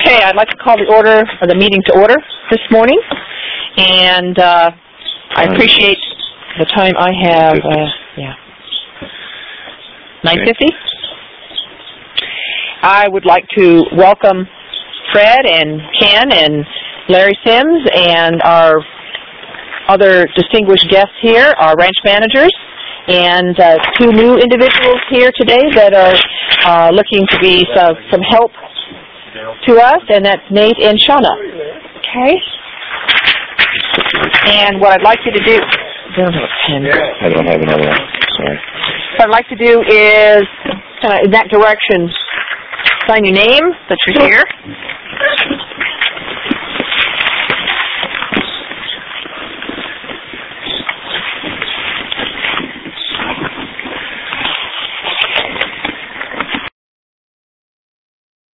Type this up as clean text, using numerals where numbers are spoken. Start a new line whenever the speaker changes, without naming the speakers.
Okay, I'd like to call the meeting to order this morning, and I appreciate the time I have. 9:50. I would like to welcome Fred and Ken and Larry Sims and our other distinguished guests here, our ranch managers, and two new individuals here today that are looking to be some help to us, and that's Nate and Shauna. Okay? And what I'd like you to do... I don't have a pen.
I don't have another one. Sorry.
What I'd like to do is, in that direction, sign your name that you're here.